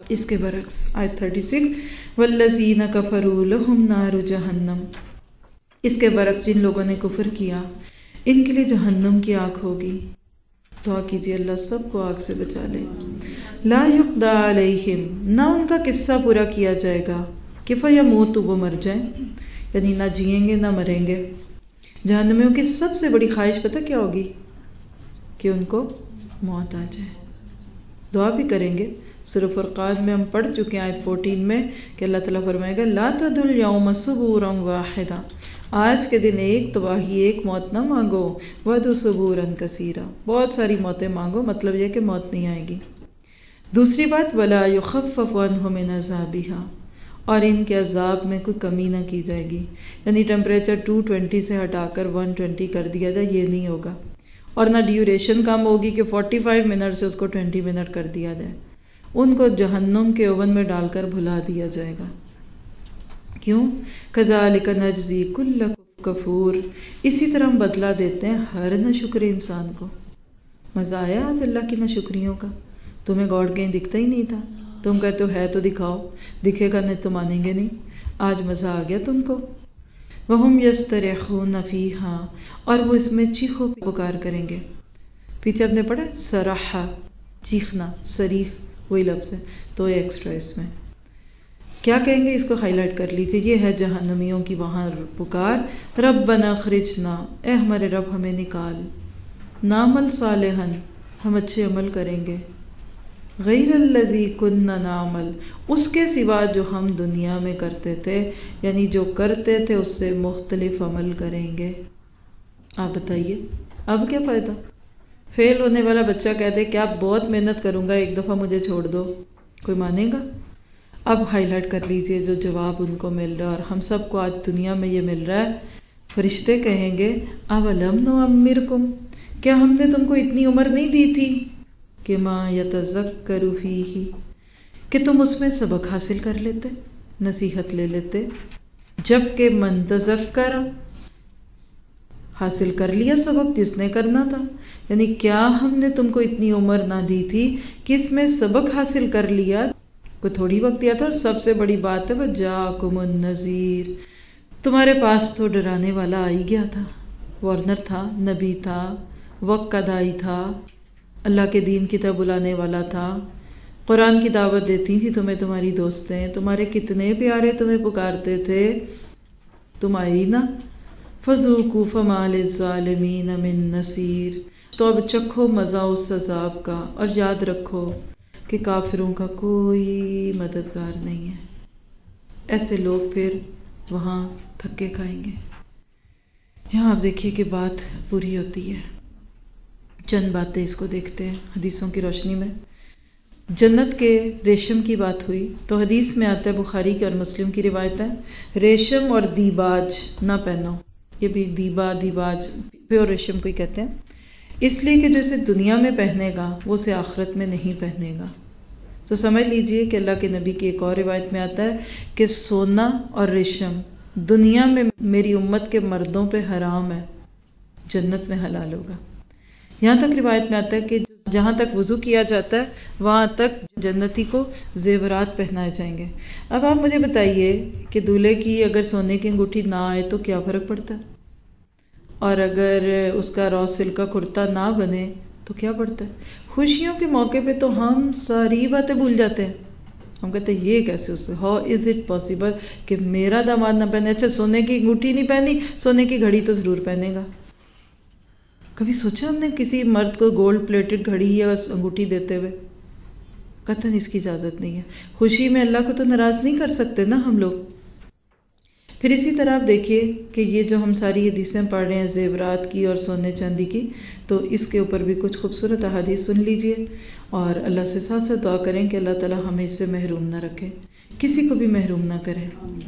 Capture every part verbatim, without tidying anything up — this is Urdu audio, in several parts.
اس کے برعکس آیت چھتیس والذین کفروا لہم نار جہنم، اس کے برعکس جن لوگوں نے کفر کیا ان کے لیے جہنم کی آگ ہوگی. دعا کیجیے اللہ سب کو آگ سے بچا لے. لا یقضی علیہم، نہ ان کا قصہ پورا کیا جائے گا کہ فیموتوا، وہ مر جائیں، یعنی نہ جئیں گے نہ مریں گے. جہنمیوں کی سب سے بڑی خواہش پتہ کیا ہوگی؟ کہ ان کو موت آ جائے. دعا بھی کریں گے. سورہ فرقان میں ہم پڑھ چکے ہیں آیت چودہ میں کہ اللہ تعالیٰ فرمائے گا لا تدعوا اليوم ثبورا واحدا، آج کے دن ایک تباہی ایک موت نہ مانگو، وادعوا ثبورا کثیرا، بہت ساری موتیں مانگو، مطلب یہ کہ موت نہیں آئے گی. دوسری بات ولا یخفف عنہم من عذابها، اور ان کے عذاب میں کوئی کمی نہ کی جائے گی، یعنی ٹیمپریچر دو سو بیس سے ہٹا کر ایک سو بیس کر دیا جائے، یہ نہیں ہوگا. اور نہ ڈیوریشن کم ہوگی کہ پینتالیس منٹ سے اس کو بیس منٹ کر دیا جائے. ان کو جہنم کے اوون میں ڈال کر بھلا دیا جائے گا. کیوں؟ کذالک نجزی کل کفور، اسی طرح ہم بدلہ دیتے ہیں ہر نہ شکر انسان کو. مزہ آیا آج اللہ کی نہ شکریوں کا؟ تمہیں گاڈ کہیں دکھتا ہی نہیں تھا، تم کہتے ہو ہے تو دکھاؤ، دکھے گا نہیں تو مانیں گے نہیں. آج مزہ آ گیا تم کو. وہم یسترخون فیہا، اور وہ اس میں چیخو پکار کریں گے. پیچھے آپ نے پڑھا سرحا، چیخنا، صریخ وہی لفظ ہے، تو یہ ایکسٹرا اس میں کیا کہیں گے، اس کو ہائی لائٹ کر لیجیے. یہ ہے جہنمیوں کی وہاں پکار، ربنا اخرجنا، اے ہمارے رب ہمیں نکال، نعمل صالحا، ہم اچھے عمل کریں گے، غیر الذی کننا نعمل، اس کے سوا جو ہم دنیا میں کرتے تھے، یعنی جو کرتے تھے اس سے مختلف عمل کریں گے. آپ بتائیے اب کیا فائدہ؟ فیل ہونے والا بچہ کہتے کہ آپ بہت محنت کروں گا ایک دفعہ مجھے چھوڑ دو، کوئی مانے گا؟ اب ہائی لائٹ کر لیجئے جو جواب ان کو مل رہا ہے، اور ہم سب کو آج دنیا میں یہ مل رہا ہے. فرشتے کہیں گے اولم نعمرکم، کیا ہم نے تم کو اتنی عمر نہیں دی تھی کہ ما یتذکر فیہ، کہ تم اس میں سبق حاصل کر لیتے، نصیحت لے لیتے. جبکہ من تذکر، حاصل کر لیا سبق جس نے کرنا تھا. یعنی کیا ہم نے تم کو اتنی عمر نہ دی تھی کہ اس میں سبق حاصل کر لیا، کوئی تھوڑی وقت دیا تھا. اور سب سے بڑی بات ہے وجاءکم النذیر، تمہارے پاس تو ڈرانے والا آ ہی گیا تھا، وارنر تھا، نبی تھا، وقت کا دائی تھا، اللہ کے دین کی طرف بلانے والا تھا، قرآن کی دعوت دیتی تھی تمہیں تمہاری دوستیں، تمہارے کتنے پیارے تمہیں پکارتے تھے، تم آئی نا. فذوقوا فما للظالمین من نصیر، تو اب چکھو مزہ اس عذاب کا، اور یاد رکھو کہ کافروں کا کوئی مددگار نہیں ہے. ایسے لوگ پھر وہاں دھکے کھائیں گے. یہاں آپ دیکھیے کہ بات پوری ہوتی ہے. چند باتیں اس کو دیکھتے ہیں حدیثوں کی روشنی میں. جنت کے ریشم کی بات ہوئی تو حدیث میں آتا ہے، بخاری کی اور مسلم کی روایت ہے، ریشم اور دیباج نہ پہنو. یہ بھی دیبا دیباج پیور ریشم کو ہی کہتے ہیں، اس لیے کہ جو اسے دنیا میں پہنے گا وہ اسے آخرت میں نہیں پہنے گا. تو سمجھ لیجئے کہ اللہ کے نبی کی ایک اور روایت میں آتا ہے کہ سونا اور ریشم دنیا میں میری امت کے مردوں پہ حرام ہے، جنت میں حلال ہوگا. یہاں تک روایت میں آتا ہے کہ جہاں تک وضو کیا جاتا ہے وہاں تک جنتی کو زیورات پہنائے جائیں گے. اب آپ مجھے بتائیے کہ دولہے کی اگر سونے کی انگوٹھی نہ آئے تو کیا فرق پڑتا ہے، اور اگر اس کا رو سلک کا کرتا نہ بنے تو کیا پڑتا ہے. خوشیوں کے موقع پہ تو ہم ساری باتیں بھول جاتے ہیں. ہم کہتے ہیں یہ کیسے، اس ہاؤ از اٹ پاسبل کہ میرا داماد نہ پہنے. اچھا سونے کی انگوٹھی نہیں پہنی، سونے کی گھڑی تو ضرور پہنے گا. کبھی سوچا ہم نے کسی مرد کو گولڈ پلیٹڈ گھڑی یا انگوٹھی دیتے ہوئے؟ قطعاً اس کی اجازت نہیں ہے. خوشی میں اللہ کو تو ناراض نہیں کر سکتے نا ہم لوگ. پھر اسی طرح آپ دیکھیے کہ یہ جو ہم ساری حدیثیں پڑھ رہے ہیں زیورات کی اور سونے چاندی کی، تو اس کے اوپر بھی کچھ خوبصورت احادیث سن لیجئے اور اللہ سے ساتھ ساتھ دعا کریں کہ اللہ تعالی ہمیں اس سے محروم نہ رکھے، کسی کو بھی محروم نہ کرے.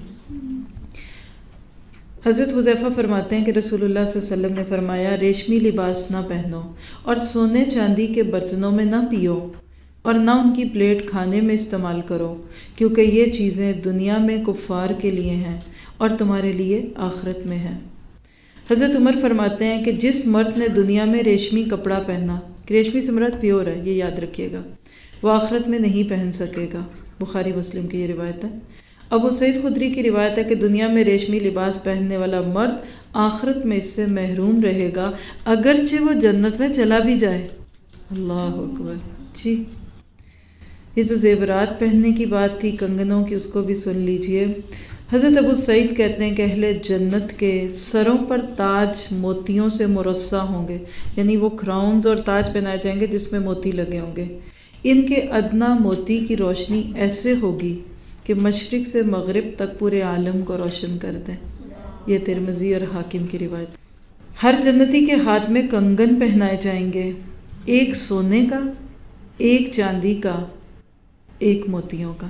حضرت حذیفہ فرماتے ہیں کہ رسول اللہ صلی اللہ علیہ وسلم نے فرمایا ریشمی لباس نہ پہنو اور سونے چاندی کے برتنوں میں نہ پیو اور نہ ان کی پلیٹ کھانے میں استعمال کرو، کیونکہ یہ چیزیں دنیا میں کفار کے لیے ہیں اور تمہارے لیے آخرت میں ہیں. حضرت عمر فرماتے ہیں کہ جس مرد نے دنیا میں ریشمی کپڑا پہنا، ریشمی سے مراد پیور ہے، یہ یاد رکھیے گا، وہ آخرت میں نہیں پہن سکے گا. بخاری مسلم کی یہ روایت ہے۔ ابو سعید خدری کی روایت ہے کہ دنیا میں ریشمی لباس پہننے والا مرد آخرت میں اس سے محروم رہے گا اگرچہ وہ جنت میں چلا بھی جائے۔ اللہ اکبر جی۔ یہ جو زیورات پہننے کی بات تھی کنگنوں کی، اس کو بھی سن لیجئے۔ حضرت ابو سعید کہتے ہیں کہ اہل جنت کے سروں پر تاج موتیوں سے مرصع ہوں گے، یعنی وہ کراؤنز اور تاج پہنائے جائیں گے جس میں موتی لگے ہوں گے۔ ان کے ادنا موتی کی روشنی ایسے ہوگی کہ مشرق سے مغرب تک پورے عالم کو روشن کر دیں۔ یہ ترمذی اور حاکم کی روایت۔ ہر جنتی کے ہاتھ میں کنگن پہنائے جائیں گے، ایک سونے کا، ایک چاندی کا، ایک موتیوں کا۔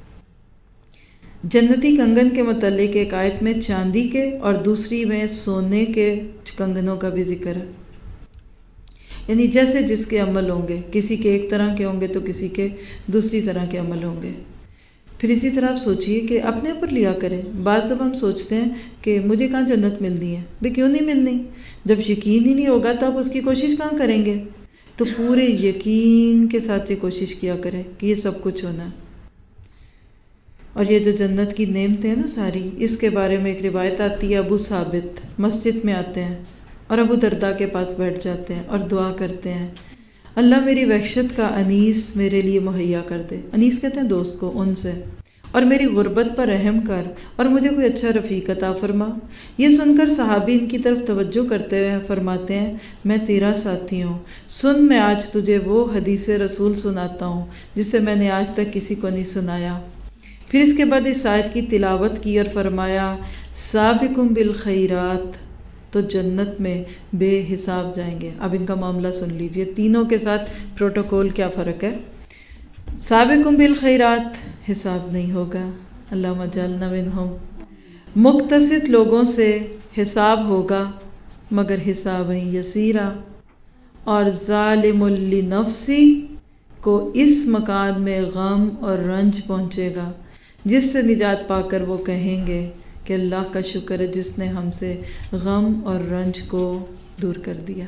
جنتی کنگن کے متعلق ایک آیت میں چاندی کے اور دوسری میں سونے کے کنگنوں کا بھی ذکر ہے، یعنی جیسے جس کے عمل ہوں گے، کسی کے ایک طرح کے ہوں گے تو کسی کے دوسری طرح کے عمل ہوں گے۔ پھر اسی طرح آپ سوچئے کہ اپنے اوپر لیا کریں۔ بعض دفعہ ہم سوچتے ہیں کہ مجھے کہاں جنت ملنی ہے، بھئی کیوں نہیں ملنی؟ جب یقین ہی نہیں ہوگا تو آپ اس کی کوشش کہاں کریں گے؟ تو پورے یقین کے ساتھ یہ کوشش کیا کریں کہ یہ سب کچھ ہونا ہے۔ اور یہ جو جنت کی نعمتیں ہیں نا ساری، اس کے بارے میں ایک روایت آتی ہے، ابو ثابت مسجد میں آتے ہیں اور ابو درداء کے پاس بیٹھ جاتے ہیں اور دعا کرتے ہیں، اللہ میری وحشت کا انیس میرے لیے مہیا کر دے۔ انیس کہتے ہیں دوست کو، ان سے، اور میری غربت پر رحم کر اور مجھے کوئی اچھا رفیق عطا فرما۔ یہ سن کر صحابی ان کی طرف توجہ کرتے ہوئے فرماتے ہیں، میں تیرا ساتھی ہوں، سن میں آج تجھے وہ حدیث رسول سناتا ہوں جسے میں نے آج تک کسی کو نہیں سنایا۔ پھر اس کے بعد اس آیت کی تلاوت کی اور فرمایا، سابقم بالخیرات، تو جنت میں بے حساب جائیں گے۔ اب ان کا معاملہ سن لیجئے، تینوں کے ساتھ پروٹوکول کیا فرق ہے۔ سابقم بالخیرات، حساب نہیں ہوگا، اللہم اجعلنا منہم۔ مقتصد لوگوں سے حساب ہوگا مگر حساب یسیرا، اور ظالم لنفسی کو اس مکان میں غم اور رنج پہنچے گا جس سے نجات پا کر وہ کہیں گے کہ اللہ کا شکر ہے جس نے ہم سے غم اور رنج کو دور کر دیا۔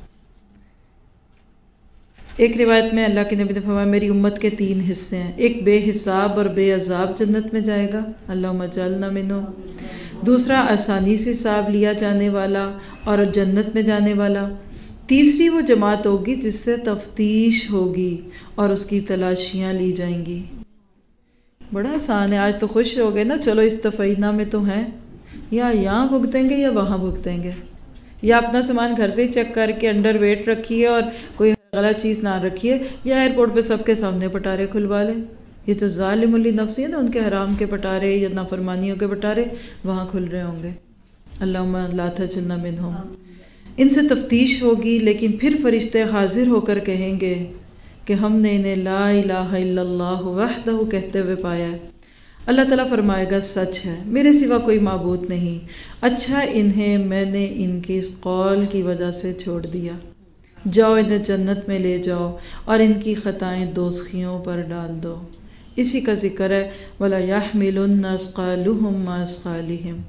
ایک روایت میں اللہ کے نبی نے فرمایا، میری امت کے تین حصے ہیں، ایک بے حساب اور بے عذاب جنت میں جائے گا، اللہم اجعلنا منہم۔ دوسرا آسانی سے حساب لیا جانے والا اور جنت میں جانے والا۔ تیسری وہ جماعت ہوگی جس سے تفتیش ہوگی اور اس کی تلاشیاں لی جائیں گی۔ بڑا آسان ہے، آج تو خوش ہو گئے نا، چلو استفینا میں تو ہیں، یا یہاں بھگتیں گے یا وہاں بھگتیں گے، یا اپنا سامان گھر سے ہی چیک کر کے انڈر ویٹ رکھیے اور کوئی غلط چیز نہ رکھیے، یا ایئرپورٹ پہ سب کے سامنے پٹارے کھلوا لیں۔ یہ تو ظالم لنفسی ہے نا، ان کے حرام کے پٹارے یا نافرمانیوں کے پٹارے وہاں کھل رہے ہوں گے۔ اللہم لا تجعلنا منہم۔ ان سے تفتیش ہوگی، لیکن پھر فرشتے حاضر ہو کر کہیں گے کہ ہم نے انہیں لا الہ الا اللہ وحدہ کہتے ہوئے پایا ہے۔ اللہ تعالیٰ فرمائے گا، سچ ہے، میرے سوا کوئی معبود نہیں، اچھا انہیں میں نے ان کی اس قول کی وجہ سے چھوڑ دیا، جاؤ انہیں جنت میں لے جاؤ اور ان کی خطائیں دوزخیوں پر ڈال دو۔ اسی کا ذکر ہے، وَلَيَحْمِلُنَّ أَثْقَالَهُمْ مَعَ أَثْقَالِهِمْ۔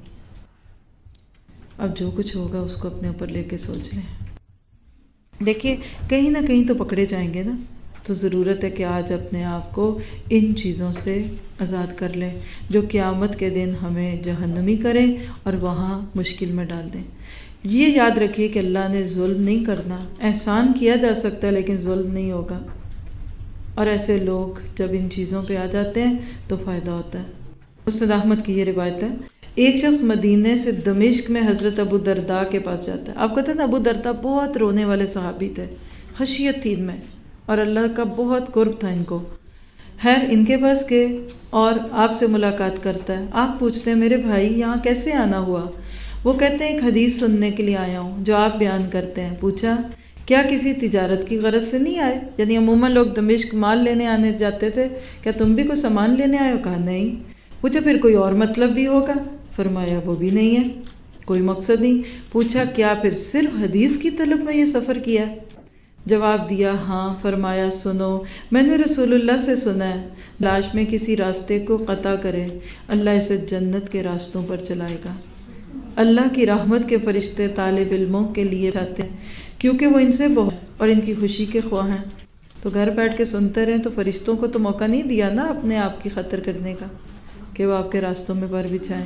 اب جو کچھ ہوگا اس کو اپنے اوپر لے کے سوچ لیں۔ دیکھیے کہیں نہ کہیں تو پکڑے جائیں گے نا، تو ضرورت ہے کہ آج اپنے آپ کو ان چیزوں سے آزاد کر لیں جو قیامت کے دن ہمیں جہنمی کریں اور وہاں مشکل میں ڈال دیں۔ یہ یاد رکھیے کہ اللہ نے ظلم نہیں کرنا، احسان کیا جا سکتا ہے لیکن ظلم نہیں ہوگا، اور ایسے لوگ جب ان چیزوں پہ آ جاتے ہیں تو فائدہ ہوتا ہے۔ مسند احمد کی یہ روایت ہے، ایک شخص مدینے سے دمشق میں حضرت ابو درداء کے پاس جاتا ہے۔ آپ کہتے ہیں نا، ابو درداء بہت رونے والے صحابی تھے، خشیت تھی ان میں اور اللہ کا بہت قرب تھا ان کو۔ خیر ان کے پاس گئے اور آپ سے ملاقات کرتا ہے۔ آپ پوچھتے ہیں، میرے بھائی یہاں کیسے آنا ہوا؟ وہ کہتے ہیں، ایک حدیث سننے کے لیے آیا ہوں جو آپ بیان کرتے ہیں۔ پوچھا، کیا کسی تجارت کی غرض سے نہیں آئے؟ یعنی عموماً لوگ دمشق مال لینے آنے جاتے تھے، کیا تم بھی کوئی سامان لینے آئے ہو؟ کہا نہیں۔ پوچھا، پھر کوئی اور مطلب بھی ہوگا؟ فرمایا وہ بھی نہیں ہے، کوئی مقصد نہیں۔ پوچھا، کیا پھر صرف حدیث کی طلب میں یہ سفر کیا؟ جواب دیا، ہاں۔ فرمایا، سنو، میں نے رسول اللہ سے سنا ہے، لاش میں کسی راستے کو قطع کرے اللہ اسے جنت کے راستوں پر چلائے گا۔ اللہ کی رحمت کے فرشتے طالب علموں کے لیے جاتے ہیں کیونکہ وہ ان سے بہت اور ان کی خوشی کے خواہ ہیں۔ تو گھر بیٹھ کے سنتے رہیں، تو فرشتوں کو تو موقع نہیں دیا نا اپنے آپ کی خطر کرنے کا کہ وہ آپ کے راستوں میں پر بچھائیں۔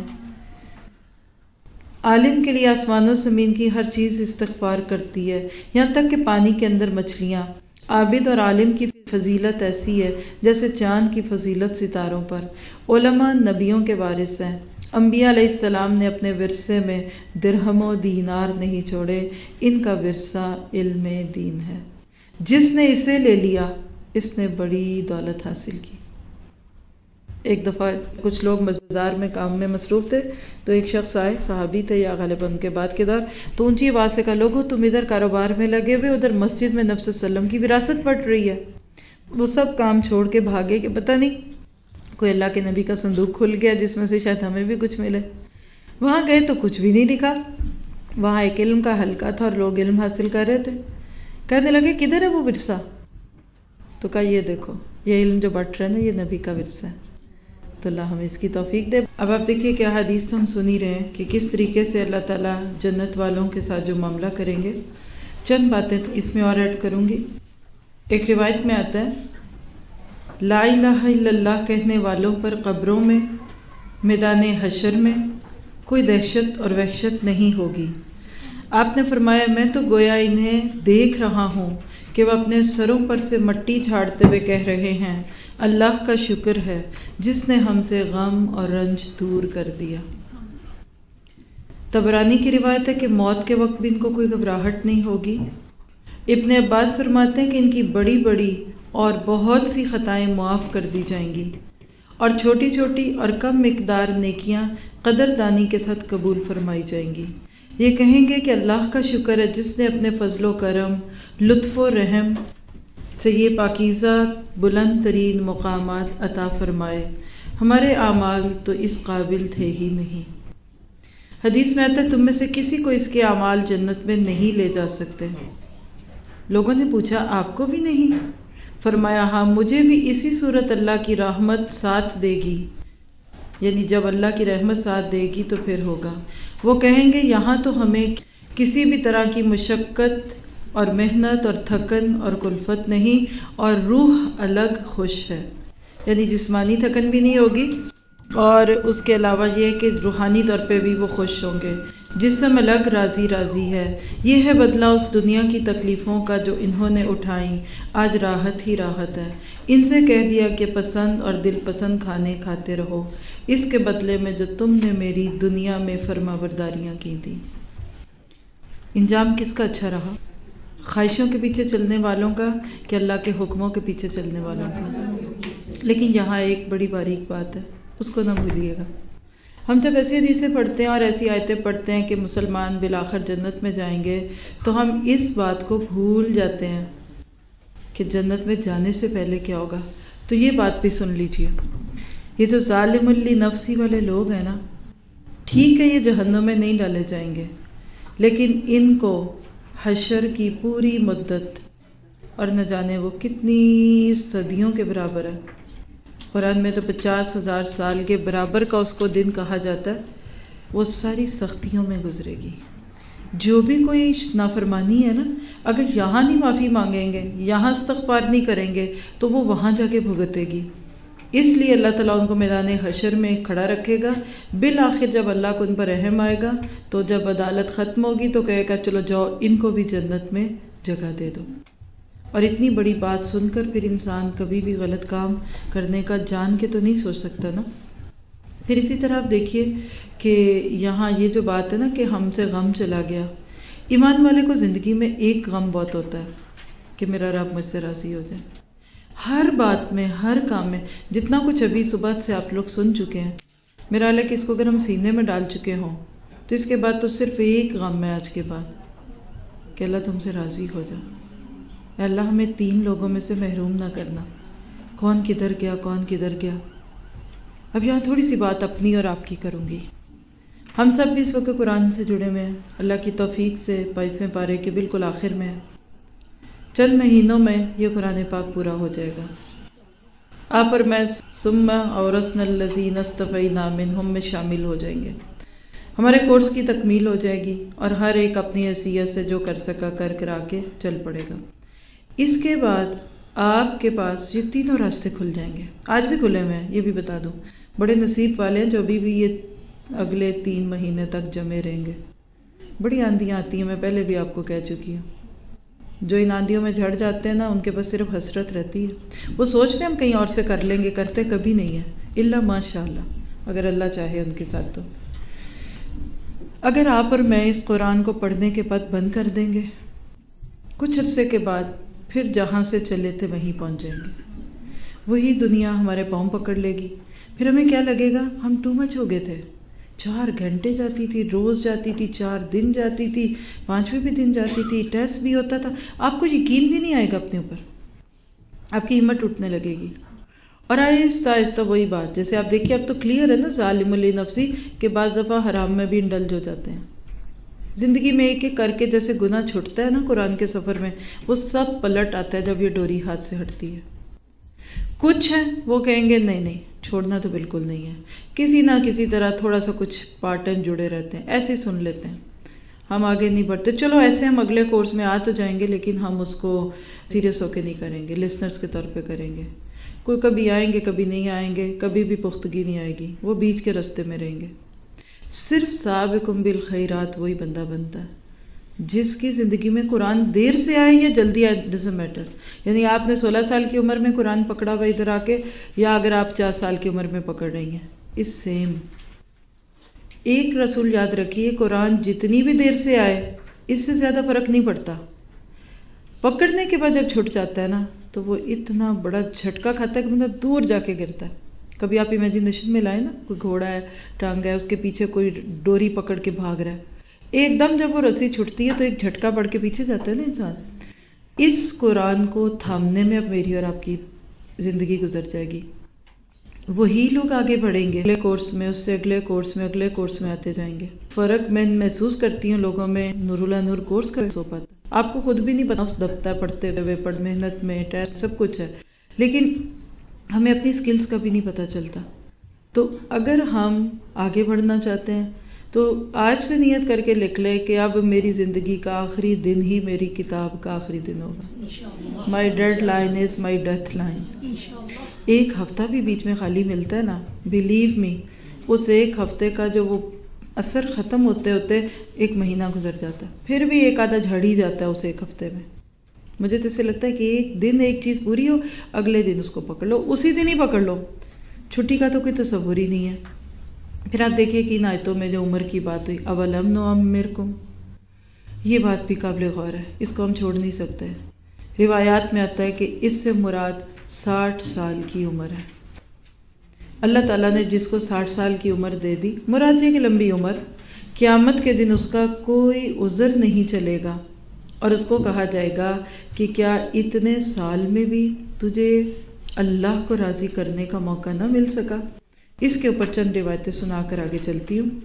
عالم کے لیے آسمان و زمین کی ہر چیز استغفار کرتی ہے، یہاں تک کہ پانی کے اندر مچھلیاں۔ عابد اور عالم کی فضیلت ایسی ہے جیسے چاند کی فضیلت ستاروں پر۔ علماء نبیوں کے وارث ہیں۔ انبیاء علیہ السلام نے اپنے ورثے میں درہم و دینار نہیں چھوڑے، ان کا ورثہ علم دین ہے۔ جس نے اسے لے لیا اس نے بڑی دولت حاصل کی۔ ایک دفعہ کچھ لوگ بازار میں کام میں مصروف تھے، تو ایک شخص آئے، صحابی تھے یا غالباً ان کے بعد کے دور، تو اونچی آواز سے کہا، لوگو تم ادھر کاروبار میں لگے ہوئے، ادھر مسجد میں نبی صلی اللہ علیہ وسلم کی وراثت پڑ رہی ہے۔ وہ سب کام چھوڑ کے بھاگے کہ پتہ نہیں کوئی اللہ کے نبی کا صندوق کھل گیا جس میں سے شاید ہمیں بھی کچھ ملے۔ وہاں گئے تو کچھ بھی نہیں دکھا۔ وہاں ایک علم کا حلقہ تھا اور لوگ علم حاصل کر رہے تھے۔ کہنے لگے کدھر ہے وہ ورثہ؟ تو کہا یہ دیکھو، یہ علم جو بٹ رہا ہے نا، یہ نبی کا ورثہ ہے۔ تو اللہ ہمیں اس کی توفیق دے۔ اب آپ دیکھیے کہ حدیث تو ہم سن ہی رہے ہیں کہ کس طریقے سے اللہ تعالیٰ جنت والوں کے ساتھ جو معاملہ کریں گے۔ چند باتیں تو اس میں اور ایڈ کروں گی۔ ایک روایت میں آتا ہے، لا الہ الا اللہ کہنے والوں پر قبروں میں، میدان حشر میں کوئی دہشت اور وحشت نہیں ہوگی۔ آپ نے فرمایا، میں تو گویا انہیں دیکھ رہا ہوں کہ وہ اپنے سروں پر سے مٹی جھاڑتے ہوئے کہہ رہے ہیں، اللہ کا شکر ہے جس نے ہم سے غم اور رنج دور کر دیا۔ طبرانی کی روایت ہے کہ موت کے وقت بھی ان کو کوئی گھبراہٹ نہیں ہوگی۔ ابن عباس فرماتے ہیں کہ ان کی بڑی بڑی اور بہت سی خطائیں معاف کر دی جائیں گی، اور چھوٹی چھوٹی اور کم مقدار نیکیاں قدردانی کے ساتھ قبول فرمائی جائیں گی۔ یہ کہیں گے کہ اللہ کا شکر ہے جس نے اپنے فضل و کرم، لطف و رحم سے یہ پاکیزہ بلند ترین مقامات عطا فرمائے، ہمارے اعمال تو اس قابل تھے ہی نہیں۔ حدیث میں آتا ہے، تم میں سے کسی کو اس کے اعمال جنت میں نہیں لے جا سکتے۔ لوگوں نے پوچھا، آپ کو بھی نہیں؟ فرمایا، ہاں، مجھے بھی اسی صورت اللہ کی رحمت ساتھ دے گی، یعنی جب اللہ کی رحمت ساتھ دے گی تو پھر ہوگا۔ وہ کہیں گے، یہاں تو ہمیں کسی بھی طرح کی مشقت اور محنت اور تھکن اور کلفت نہیں، اور روح الگ خوش ہے، یعنی جسمانی تھکن بھی نہیں ہوگی، اور اس کے علاوہ یہ کہ روحانی طور پہ بھی وہ خوش ہوں گے۔ جسم الگ راضی راضی ہے۔ یہ ہے بدلہ اس دنیا کی تکلیفوں کا جو انہوں نے اٹھائیں، آج راحت ہی راحت ہے۔ ان سے کہہ دیا کہ پسند اور دل پسند کھانے کھاتے رہو، اس کے بدلے میں جو تم نے میری دنیا میں فرما برداریاں کی تھیں۔ انجام کس کا اچھا رہا؟ خواہشوں کے پیچھے چلنے والوں کا کہ اللہ کے حکموں کے پیچھے چلنے والوں کا؟ لیکن یہاں ایک بڑی باریک بات ہے، اس کو نہ بھولیے گا۔ ہم جب ایسی حدیثیں پڑھتے ہیں اور ایسی آیتیں پڑھتے ہیں کہ مسلمان بالآخر جنت میں جائیں گے، تو ہم اس بات کو بھول جاتے ہیں کہ جنت میں جانے سے پہلے کیا ہوگا۔ تو یہ بات بھی سن لیجئے، یہ جو ظالم لی نفسی والے لوگ ہیں نا، ٹھیک ہے یہ جہنم میں نہیں ڈالے جائیں گے، لیکن ان کو حشر کی پوری مدت، اور نہ جانے وہ کتنی صدیوں کے برابر ہے، قرآن میں تو پچاس ہزار سال کے برابر کا اس کو دن کہا جاتا ہے، وہ ساری سختیوں میں گزرے گی۔ جو بھی کوئی نافرمانی ہے نا، اگر یہاں نہیں معافی مانگیں گے، یہاں استغفار نہیں کریں گے، تو وہ وہاں جا کے بھگتے گی۔ اس لیے اللہ تعالیٰ ان کو میدان حشر میں کھڑا رکھے گا۔ بالآخر جب اللہ کو ان پر رحم آئے گا، تو جب عدالت ختم ہوگی تو کہے گا چلو جاؤ ان کو بھی جنت میں جگہ دے دو۔ اور اتنی بڑی بات سن کر پھر انسان کبھی بھی غلط کام کرنے کا جان کے تو نہیں سوچ سکتا نا۔ پھر اسی طرح آپ دیکھیے کہ یہاں یہ جو بات ہے نا کہ ہم سے غم چلا گیا، ایمان والے کو زندگی میں ایک غم بہت ہوتا ہے کہ میرا رب مجھ سے راضی ہو جائے۔ ہر بات میں، ہر کام میں، جتنا کچھ ابھی صبح سے آپ لوگ سن چکے ہیں، میرا حال ہے کہ اس کو اگر ہم سینے میں ڈال چکے ہوں تو اس کے بعد تو صرف ایک غم ہے آج کے بعد کہ اللہ تم سے راضی ہو جا۔ اے اللہ ہمیں تین لوگوں میں سے محروم نہ کرنا۔ کون کدھر گیا، کون کدھر گیا۔ اب یہاں تھوڑی سی بات اپنی اور آپ کی کروں گی۔ ہم سب بھی اس وقت قرآن سے جڑے ہوئے ہیں، اللہ کی توفیق سے بائیسویں پارے کے بالکل آخر میں ہیں۔ چند مہینوں میں یہ قرآن پاک پورا ہو جائے گا۔ آپ اور میں ثم اورثنا الذین اصطفینا منہم میں شامل ہو جائیں گے۔ ہمارے کورس کی تکمیل ہو جائے گی اور ہر ایک اپنی حیثیت سے جو کر سکا کر کرا کے چل پڑے گا۔ اس کے بعد آپ کے پاس یہ تینوں راستے کھل جائیں گے. آج بھی کھلے ہوئے ہیں، یہ بھی بتا دوں. بڑے نصیب والے ہیں جو ابھی بھی یہ اگلے تین مہینے تک جمے رہیں گے. بڑی آندیاں آتی ہیں، میں پہلے بھی آپ کو کہہ چکی ہوں. جو ان آندھیوں میں جھڑ جاتے ہیں نا، ان کے پاس صرف حسرت رہتی ہے. وہ سوچتے ہیں ہم کہیں اور سے کر لیں گے، کرتے کبھی نہیں ہے الا ماشاء اللہ، اگر اللہ چاہے ان کے ساتھ. تو اگر آپ اور میں اس قرآن کو پڑھنے کے بعد بند کر دیں گے، کچھ عرصے کے بعد پھر جہاں سے چلے تھے وہیں پہنچ جائیں گے. وہی دنیا ہمارے پاؤں پکڑ لے گی. پھر ہمیں کیا لگے گا؟ ہم ٹو مچ ہو گئے تھے. چار گھنٹے جاتی تھی، روز جاتی تھی، چار دن جاتی تھی، پانچویں بھی دن جاتی تھی، ٹیسٹ بھی ہوتا تھا. آپ کو یقین بھی نہیں آئے گا اپنے اوپر، آپ کی ہمت ٹوٹنے لگے گی. اور آہستہ آہستہ وہی بات، جیسے آپ دیکھیے اب تو کلیئر ہے نا، ظالم لنفسی کہ بعض دفعہ حرام میں بھی انڈلج ہو جاتے ہیں. زندگی میں ایک ایک کر کے جیسے گناہ چھٹتا ہے نا قرآن کے سفر میں، وہ سب پلٹ آتا ہے جب یہ ڈوری ہاتھ سے ہٹتی ہے. کچھ ہیں وہ کہیں گے نہیں نہیں چھوڑنا تو بالکل نہیں ہے، کسی نہ کسی طرح تھوڑا سا کچھ پارٹ ٹائم جڑے رہتے ہیں، ایسے سن لیتے ہیں، ہم آگے نہیں بڑھتے. چلو ایسے ہم اگلے کورس میں آ تو جائیں گے لیکن ہم اس کو سیریس ہو کے نہیں کریں گے، لسنرز کے طور پہ کریں گے. کوئی کبھی آئیں گے کبھی نہیں آئیں گے، کبھی بھی پختگی نہیں آئے گی، وہ بیچ کے رستے میں رہیں گے. صرف سابقون بالخیرات وہی بندہ بنتا ہے جس کی زندگی میں قرآن دیر سے آئے یا جلدی آئے، ڈزنٹ میٹر. یعنی آپ نے سولہ سال کی عمر میں قرآن پکڑا ہوا ادھر آ کے، یا اگر آپ چار سال کی عمر میں پکڑ رہی ہیں، اس سیم. ایک رسول یاد رکھیے، قرآن جتنی بھی دیر سے آئے اس سے زیادہ فرق نہیں پڑتا. پکڑنے کے بعد جب چھٹ جاتا ہے نا تو وہ اتنا بڑا جھٹکا کھاتا ہے کہ بندہ دور جا کے گرتا ہے. کبھی آپ امیجنیشن میں لائیں نا، کوئی گھوڑا ہے، ٹانگ ہے، اس کے پیچھے کوئی ڈوری پکڑ کے بھاگ رہا ہے، ایک دم جب وہ رسی چھٹتی ہے تو ایک جھٹکا پڑ کے پیچھے جاتا ہے نا انسان. اس قرآن کو تھامنے میں اب میری اور آپ کی زندگی گزر جائے گی. وہی لوگ آگے بڑھیں گے، اگلے کورس میں، اس سے اگلے کورس میں، اگلے کورس میں آتے جائیں گے. فرق میں محسوس کرتی ہوں لوگوں میں. نور اللہ نور کورس کا سو پاتا، آپ کو خود بھی نہیں پتا، اس دبتا ہے پڑھتے ہوئے، پڑھ محنت میں، ٹیسٹ سب کچھ ہے، لیکن ہمیں اپنی سکلز کا بھی نہیں پتا چلتا. تو اگر ہم آگے بڑھنا چاہتے ہیں تو آج سے نیت کر کے لکھ لے کہ اب میری زندگی کا آخری دن ہی میری کتاب کا آخری دن ہوگا. My deadline is my death line. ایک ہفتہ بھی بیچ میں خالی ملتا ہے نا، بلیو می، اس ایک ہفتے کا جو وہ اثر ختم ہوتے ہوتے ایک مہینہ گزر جاتا ہے، پھر بھی ایک آدھا جھڑ ہی جاتا ہے اس ایک ہفتے میں. مجھے تو اسے لگتا ہے کہ ایک دن ایک چیز پوری ہو، اگلے دن اس کو پکڑ لو، اسی دن ہی پکڑ لو. چھٹی کا تو کوئی تصور ہی نہیں ہے. پھر آپ دیکھیے کہ ان آیتوں میں جو عمر کی بات ہوئی، اولم نعمرکم، یہ بات بھی قابل غور ہے، اس کو ہم چھوڑ نہیں سکتے. روایات میں آتا ہے کہ اس سے مراد ساٹھ سال کی عمر ہے. اللہ تعالیٰ نے جس کو ساٹھ سال کی عمر دے دی، مراد یہ کہ لمبی عمر، قیامت کے دن اس کا کوئی عذر نہیں چلے گا، اور اس کو کہا جائے گا کہ کیا اتنے سال میں بھی تجھے اللہ کو راضی کرنے کا موقع نہ مل سکا. اس کے اوپر چند روایتیں سنا کر آگے چلتی ہوں.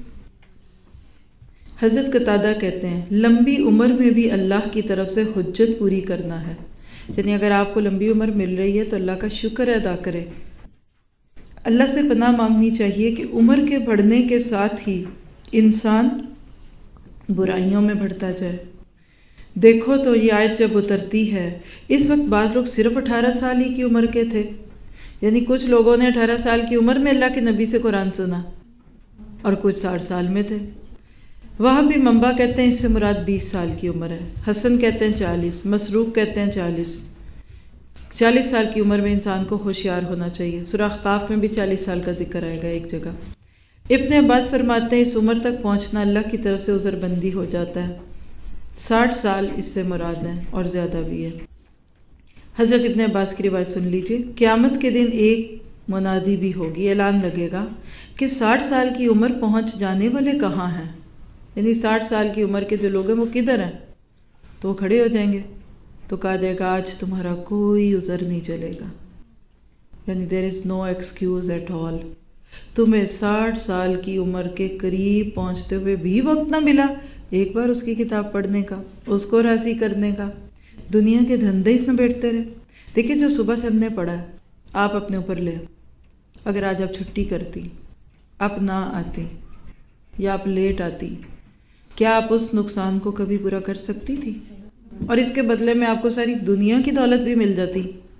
حضرت قتادہ کہتے ہیں لمبی عمر میں بھی اللہ کی طرف سے حجت پوری کرنا ہے. یعنی اگر آپ کو لمبی عمر مل رہی ہے تو اللہ کا شکر ادا کرے. اللہ سے پناہ مانگنی چاہیے کہ عمر کے بڑھنے کے ساتھ ہی انسان برائیوں میں بڑھتا جائے. دیکھو تو یہ آیت جب اترتی ہے، اس وقت بعض لوگ صرف اٹھارہ سال ہی کی عمر کے تھے، یعنی کچھ لوگوں نے اٹھارہ سال کی عمر میں اللہ کے نبی سے قرآن سنا، اور کچھ ساٹھ سال میں تھے. وہاں بھی منبع کہتے ہیں اس سے مراد بیس سال کی عمر ہے، حسن کہتے ہیں چالیس، مسروق کہتے ہیں چالیس. چالیس سال کی عمر میں انسان کو ہوشیار ہونا چاہیے. سورہ احقاف میں بھی چالیس سال کا ذکر آئے گا ایک جگہ. ابن عباس فرماتے ہیں اس عمر تک پہنچنا اللہ کی طرف سے عذر بندی ہو جاتا ہے. ساٹھ سال اس سے مراد ہیں اور زیادہ بھی ہے. حضرت ابن عباس کی روایت سن لیجئے. قیامت کے دن ایک منادی بھی ہوگی، اعلان لگے گا کہ ساٹھ سال کی عمر پہنچ جانے والے کہاں ہیں، یعنی ساٹھ سال کی عمر کے جو لوگ ہیں وہ کدھر ہیں. تو وہ کھڑے ہو جائیں گے تو کہا جائے گا آج تمہارا کوئی عذر نہیں چلے گا، یعنی دیر از نو ایکسکیوز ایٹ آل. تمہیں ساٹھ سال کی عمر کے قریب پہنچتے ہوئے بھی وقت نہ ملا ایک بار اس کی کتاب پڑھنے کا، اس کو راضی کرنے کا، دنیا کے دھندے ہی سمیٹتے رہے. دیکھیں جو صبح سے ہم نے پڑھا ہے آپ اپنے اوپر لے، اگر آج آپ چھٹی کرتی، آپ نہ آتی یا آپ لیٹ آتی، کیا آپ اس نقصان کو کبھی پورا کر سکتی تھی؟ اور اس کے بدلے میں آپ کو ساری دنیا کی دولت بھی مل جاتی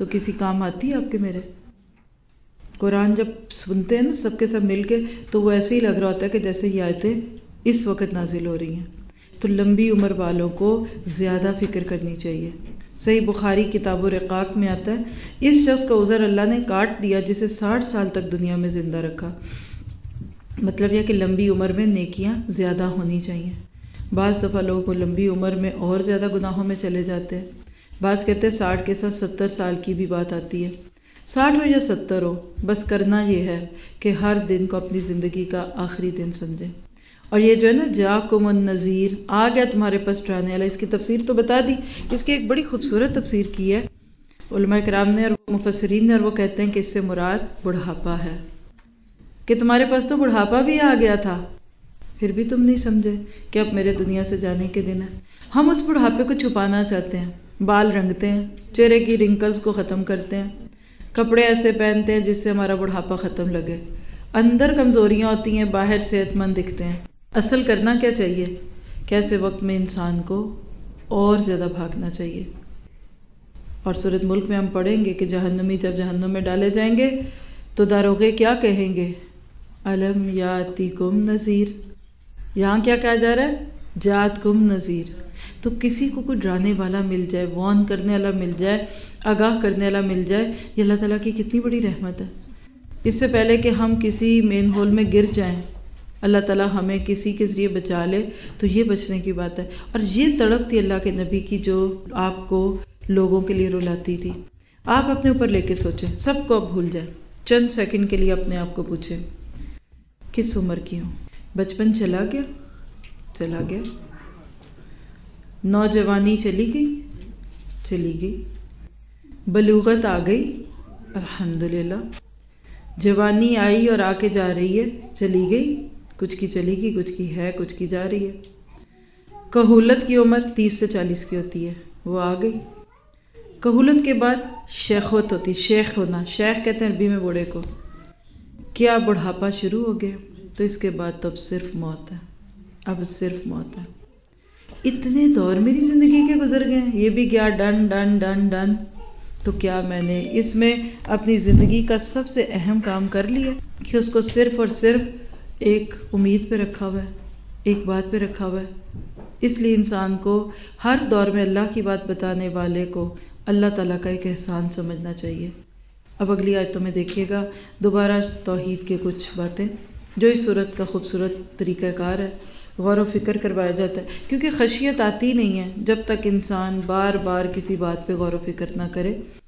تو کسی کام آتی ہے آپ کے میرے؟ قرآن جب سنتے ہیں نا سب کے سب مل کے تو وہ ایسے ہی لگ رہا ہوتا ہے کہ جیسے یہ آیتیں اس وقت نازل ہو رہی ہیں۔ تو لمبی عمر والوں کو زیادہ فکر کرنی چاہیے۔ صحیح بخاری کتاب الرقاق میں آتا ہے اس شخص کا عذر اللہ نے کاٹ دیا جسے ساٹھ سال تک دنیا میں زندہ رکھا۔ مطلب یہ کہ لمبی عمر میں نیکیاں زیادہ ہونی چاہیے۔ بعض دفعہ لوگوں کو لمبی عمر میں اور زیادہ گناہوں میں چلے جاتے ہیں۔ بعض کہتے ہیں ساٹھ کے ساتھ ستر سال کی بھی بات آتی ہے۔ ساٹھ ہو یا ستر ہو، بس کرنا یہ ہے کہ ہر دن کو اپنی زندگی کا آخری دن سمجھیں۔ اور یہ جو ہے نا جاکم النذیر، آ گیا تمہارے پاس ڈرانے والا، اس کی تفسیر تو بتا دی۔ اس کی ایک بڑی خوبصورت تفسیر کی ہے علماء کرام نے اور مفسرین نے، اور وہ کہتے ہیں کہ اس سے مراد بڑھاپا ہے، کہ تمہارے پاس تو بڑھاپا بھی آ گیا تھا، پھر بھی تم نہیں سمجھے کہ اب میرے دنیا سے جانے کے دن ہے۔ ہم اس بڑھاپے کو چھپانا چاہتے ہیں، بال رنگتے ہیں، چہرے کی رنکلز کو ختم کرتے ہیں، کپڑے ایسے پہنتے ہیں جس سے ہمارا بڑھاپا ختم لگے، اندر کمزوریاں ہوتی ہیں، باہر صحت مند دکھتے ہیں۔ اصل کرنا کیا چاہیے کہ ایسے وقت میں انسان کو اور زیادہ بھاگنا چاہیے۔ اور سورۃ ملک میں ہم پڑھیں گے کہ جہنمی جب جہنم میں ڈالے جائیں گے تو داروغے کیا کہیں گے؟ الم یاتکم نذیر۔ یہاں کیا کہا جا رہا ہے؟ جاتکم نذیر۔ تو کسی کو کوئی ڈرانے والا مل جائے، وارن کرنے والا مل جائے، آگاہ کرنے والا مل جائے، یہ اللہ تعالیٰ کی کتنی بڑی رحمت ہے۔ اس سے پہلے کہ ہم کسی مین ہول میں گر جائیں، اللہ تعالیٰ ہمیں کسی کے ذریعے بچا لے تو یہ بچنے کی بات ہے۔ اور یہ تڑپ تھی اللہ کے نبی کی جو آپ کو لوگوں کے لیے رلاتی تھی۔ آپ اپنے اوپر لے کے سوچیں، سب کو اب بھول جائیں، چند سیکنڈ کے لیے اپنے آپ کو پوچھیں کس عمر کی ہوں؟ بچپن چلا گیا؟ چلا گیا۔ نوجوانی چلی گئی؟ چلی گئی۔ بلوغت آ گئی؟ الحمدللہ۔ جوانی آئی اور آ کے جا رہی ہے؟ چلی گئی۔ کچھ کی چلی گئی، کچھ کی ہے، کچھ کی جا رہی ہے۔ کہولت کی عمر تیس سے چالیس کی ہوتی ہے، وہ آ گئی۔ کہولت کے بعد شیخوت ہوتی، شیخ ہونا، شیخ کہتے ہیں عربی میں بوڑھے کو۔ کیا بڑھاپا شروع ہو گیا؟ تو اس کے بعد تو اب صرف موت ہے، اب صرف موت ہے۔ اتنے دور میری زندگی کے گزر گئے ہیں، یہ بھی گیا ڈن ڈن ڈن ڈن، تو کیا میں نے اس میں اپنی زندگی کا سب سے اہم کام کر لیا کہ اس کو صرف اور صرف ایک امید پہ رکھا ہوا ہے، ایک بات پہ رکھا ہوا ہے۔ اس لیے انسان کو ہر دور میں اللہ کی بات بتانے والے کو اللہ تعالیٰ کا ایک احسان سمجھنا چاہیے۔ اب اگلی آیتوں میں دیکھیے گا دوبارہ توحید کے کچھ باتیں جو اس صورت کا خوبصورت طریقہ کار ہے، غور و فکر کروایا جاتا ہے، کیونکہ خشیت آتی نہیں ہے جب تک انسان بار بار کسی بات پہ غور و فکر نہ کرے۔